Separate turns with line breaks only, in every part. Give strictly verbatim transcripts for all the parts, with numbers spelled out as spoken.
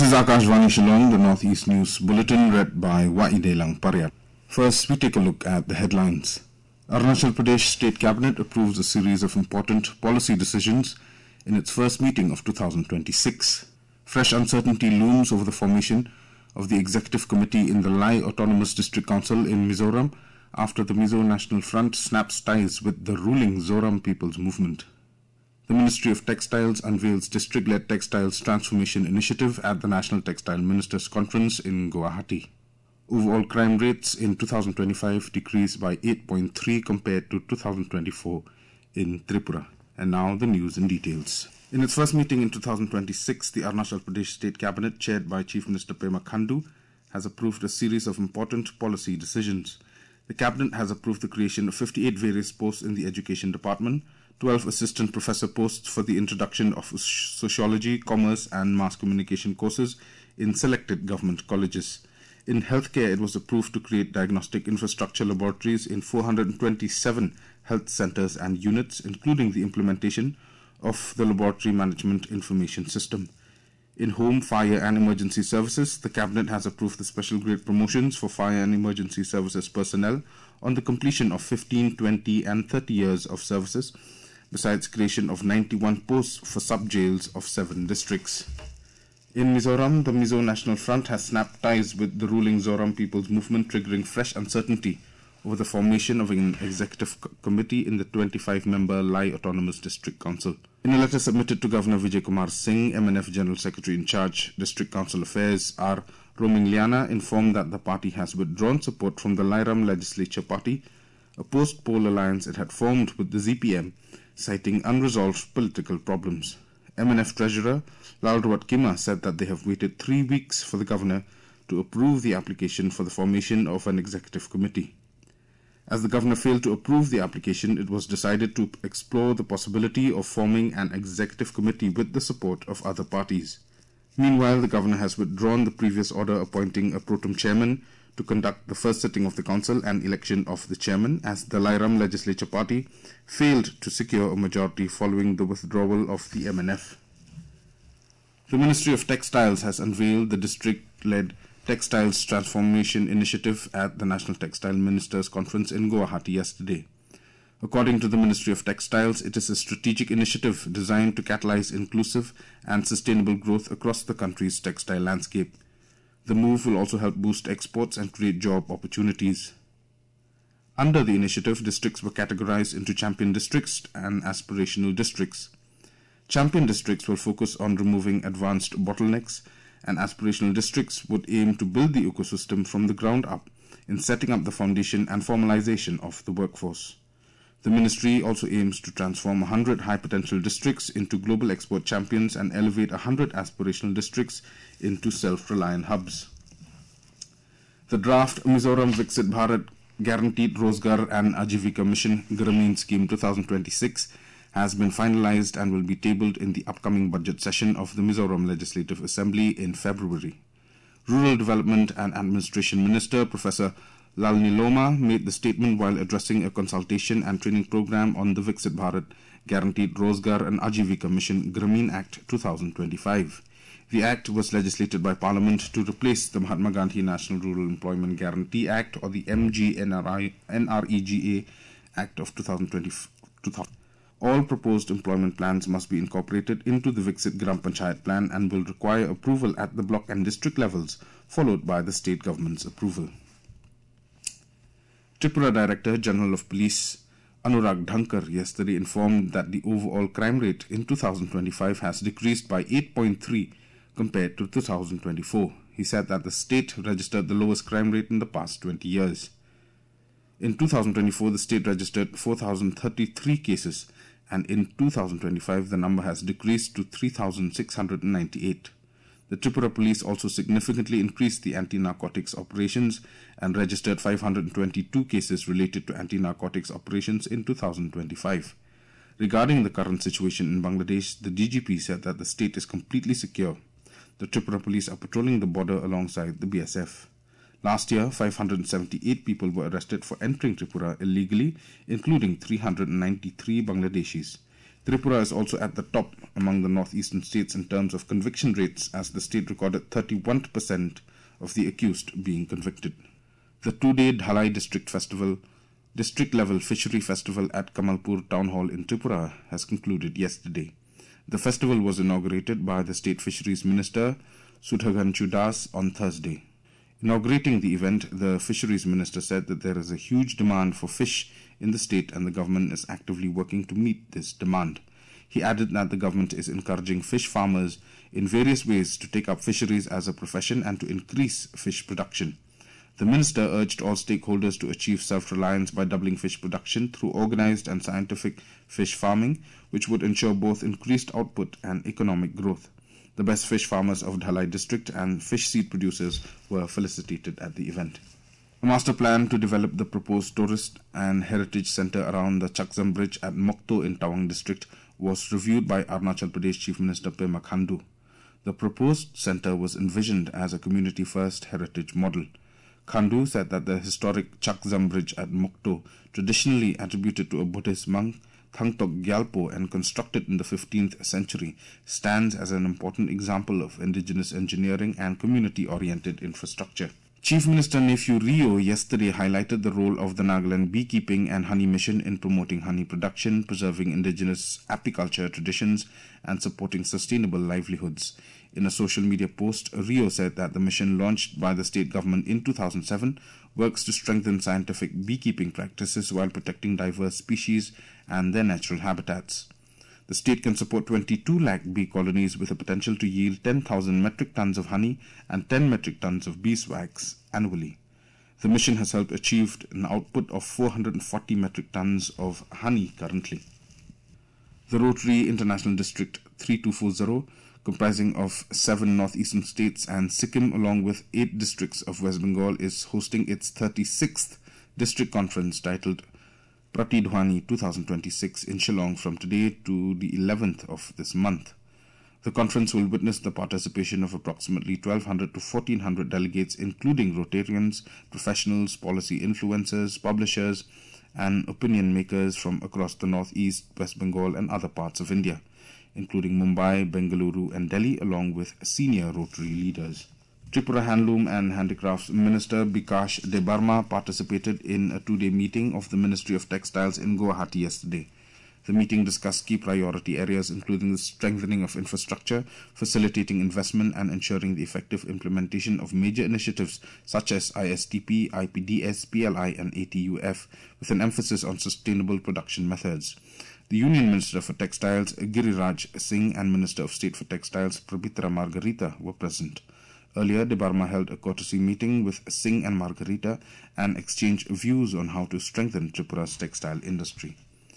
This is Akashvani Shillong, the Northeast News Bulletin, read by Waidelang Paryat. First, we take a look at the headlines. Arunachal Pradesh State Cabinet approves a series of important policy decisions in its first meeting of two thousand twenty-six. Fresh uncertainty looms over the formation of the Executive Committee in the Lai Autonomous District Council in Mizoram after the Mizo National Front snaps ties with the ruling Zoram People's Movement. The Ministry of Textiles unveils district-led textiles transformation initiative at the National Textile Ministers' Conference in Guwahati. Overall crime rates in two thousand twenty-five decreased by eight point three compared to two thousand twenty-four in Tripura. And now the news in details. In its first meeting in two thousand twenty-six, the Arunachal Pradesh State Cabinet, chaired by Chief Minister Pema Khandu, has approved a series of important policy decisions. The Cabinet has approved the creation of fifty-eight various posts in the Education Department, twelve assistant professor posts for the introduction of sociology, commerce and mass communication courses in selected government colleges. In healthcare, it was approved to create diagnostic infrastructure laboratories in four hundred twenty-seven health centers and units, including the implementation of the Laboratory Management Information System. In home, fire and emergency services, the Cabinet has approved the special grade promotions for fire and emergency services personnel on the completion of fifteen, twenty and thirty years of services, besides creation of ninety-one posts for sub-jails of seven districts. In Mizoram, the Mizo National Front has snapped ties with the ruling Zoram People's Movement, triggering fresh uncertainty over the formation of an executive co- committee in the twenty-five member Lai Autonomous District Council. In a letter submitted to Governor Vijay Kumar Singh, M N F General Secretary in charge, District Council Affairs, R. Romingliana, informed that the party has withdrawn support from the Lairam Legislature Party, a post-poll alliance it had formed with the Z P M, citing unresolved political problems. M N F Treasurer Lal Rawat Kima said that they have waited three weeks for the Governor to approve the application for the formation of an executive committee. As the Governor failed to approve the application, it was decided to explore the possibility of forming an executive committee with the support of other parties. Meanwhile, the Governor has withdrawn the previous order appointing a pro tem chairman to conduct the first sitting of the council and election of the chairman, as the Lairam Legislature Party failed to secure a majority following the withdrawal of the M N F. The Ministry of Textiles has unveiled the district-led Textiles Transformation Initiative at the National Textile Ministers' Conference in Guwahati yesterday. According to the Ministry of Textiles, it is a strategic initiative designed to catalyze inclusive and sustainable growth across the country's textile landscape. The move will also help boost exports and create job opportunities. Under the initiative, districts were categorized into champion districts and aspirational districts. Champion districts will focus on removing advanced bottlenecks, and aspirational districts would aim to build the ecosystem from the ground up in setting up the foundation and formalization of the workforce. The ministry also aims to transform one hundred high-potential districts into global export champions and elevate one hundred aspirational districts into self-reliant hubs. The draft Mizoram Viksit Bharat Guaranteed Rozgar and Ajivika Mission Grameen Scheme twenty twenty-six has been finalized and will be tabled in the upcoming budget session of the Mizoram Legislative Assembly in February. Rural Development and Administration Minister Professor Lalni Loma made the statement while addressing a consultation and training program on the Viksit Bharat Guaranteed Rozgar and Ajivika Mission Grameen Act twenty twenty-five. The act was legislated by Parliament to replace the Mahatma Gandhi National Rural Employment Guarantee Act, or the M G N R E G A Act of two thousand twenty. All proposed employment plans must be incorporated into the Viksit Gram Panchayat plan and will require approval at the block and district levels, followed by the state government's approval. Tripura Director General of Police Anurag Dhankar yesterday informed that the overall crime rate in two thousand twenty-five has decreased by eight point three compared to two thousand twenty-four. He said that the state registered the lowest crime rate in the past twenty years. In two thousand twenty-four, the state registered four thousand thirty-three cases, and in two thousand twenty-five, the number has decreased to three thousand six hundred ninety-eight. The Tripura police also significantly increased the anti-narcotics operations and registered five hundred twenty-two cases related to anti-narcotics operations in two thousand twenty-five. Regarding the current situation in Bangladesh, the D G P said that the state is completely secure. The Tripura police are patrolling the border alongside the B S F. Last year, five hundred seventy-eight people were arrested for entering Tripura illegally, including three hundred ninety-three Bangladeshis. Tripura is also at the top among the northeastern states in terms of conviction rates, as the state recorded thirty-one percent of the accused being convicted. The two-day Dhalai District Festival, district-level fishery festival at Kamalpur Town Hall in Tripura has concluded yesterday. The festival was inaugurated by the State Fisheries Minister Sudhanshu Das on Thursday. Inaugurating the event, the Fisheries Minister said that there is a huge demand for fish in the state and the government is actively working to meet this demand. He added that the government is encouraging fish farmers in various ways to take up fisheries as a profession and to increase fish production. The minister urged all stakeholders to achieve self-reliance by doubling fish production through organized and scientific fish farming, which would ensure both increased output and economic growth. The best fish farmers of Dhalai district and fish seed producers were felicitated at the event. A master plan to develop the proposed tourist and heritage center around the Chakzam Bridge at Mokto in Tawang district was reviewed by Arunachal Pradesh Chief Minister Pema Khandu. The proposed center was envisioned as a community-first heritage model. Khandu said that the historic Chakzam Bridge at Mokto, traditionally attributed to a Buddhist monk, Thangtok Gyalpo, and constructed in the fifteenth century, stands as an important example of indigenous engineering and community-oriented infrastructure. Chief Minister Nephew Rio yesterday highlighted the role of the Nagaland Beekeeping and Honey Mission in promoting honey production, preserving indigenous apiculture traditions, and supporting sustainable livelihoods. In a social media post, Rio said that the mission, launched by the state government in two thousand seven, works to strengthen scientific beekeeping practices while protecting diverse species and their natural habitats. The state can support twenty-two lakh bee colonies with a potential to yield ten thousand metric tons of honey and ten metric tons of beeswax annually. The mission has helped achieve an output of four hundred forty metric tons of honey currently. The Rotary International District thirty-two forty, comprising of seven northeastern states and Sikkim along with eight districts of West Bengal, is hosting its thirty-sixth district conference titled Pratidhwani twenty twenty-six in Shillong from today to the eleventh of this month. The conference will witness the participation of approximately twelve hundred to fourteen hundred delegates, including Rotarians, professionals, policy influencers, publishers, and opinion makers from across the Northeast, West Bengal, and other parts of India, including Mumbai, Bengaluru, and Delhi, along with senior Rotary leaders. Tripura Handloom and Handicrafts Minister Bikash Debarma participated in a two-day meeting of the Ministry of Textiles in Guwahati yesterday. The meeting discussed key priority areas including the strengthening of infrastructure, facilitating investment, and ensuring the effective implementation of major initiatives such as I S T P, I P D S, P L I, and A T U F, with an emphasis on sustainable production methods. The Union Minister for Textiles Giriraj Singh and Minister of State for Textiles Prabhitra Margarita were present. Earlier, Debarma held a courtesy meeting with Singh and Margarita and exchanged views on how to strengthen Tripura's textile industry.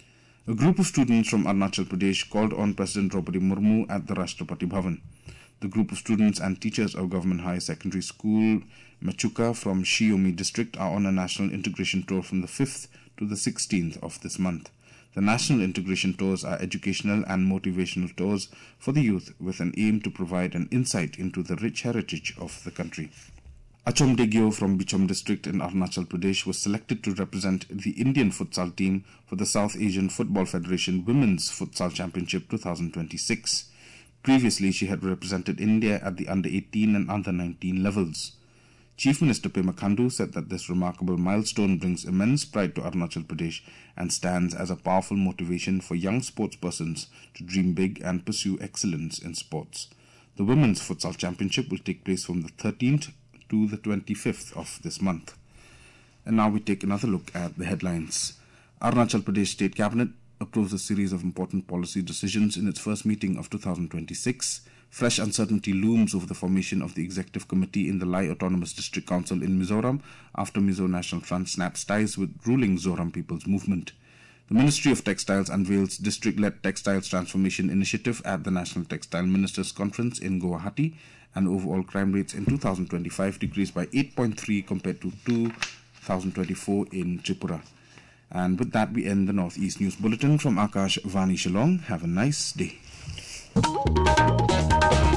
A group of students from Arunachal Pradesh called on President Draupadi Murmu at the Rashtrapati Bhavan. The group of students and teachers of Government High Secondary School Machuka from Shiomi district are on a national integration tour from the fifth to the sixteenth of this month. The national integration tours are educational and motivational tours for the youth with an aim to provide an insight into the rich heritage of the country. Achom Degyo from Bichom district in Arunachal Pradesh was selected to represent the Indian futsal team for the South Asian Football Federation Women's Futsal Championship twenty twenty-six. Previously, she had represented India at the under eighteen and under nineteen levels. Chief Minister Pema Khandu said that this remarkable milestone brings immense pride to Arunachal Pradesh and stands as a powerful motivation for young sportspersons to dream big and pursue excellence in sports. The Women's Futsal Championship will take place from the thirteenth to the twenty-fifth of this month. And now we take another look at the headlines. Arunachal Pradesh State Cabinet approves a series of important policy decisions in its first meeting of two thousand twenty-six. Fresh uncertainty looms over the formation of the Executive Committee in the Lai Autonomous District Council in Mizoram after Mizo National Front snaps ties with ruling Zoram People's Movement. The Ministry of Textiles unveils district-led textiles transformation initiative at the National Textile Ministers Conference in Guwahati, and overall crime rates in two thousand twenty-five decreased by eight point three compared to two thousand twenty-four in Tripura. And with that, we end the Northeast News Bulletin from Akash Vani Shillong. Have a nice day.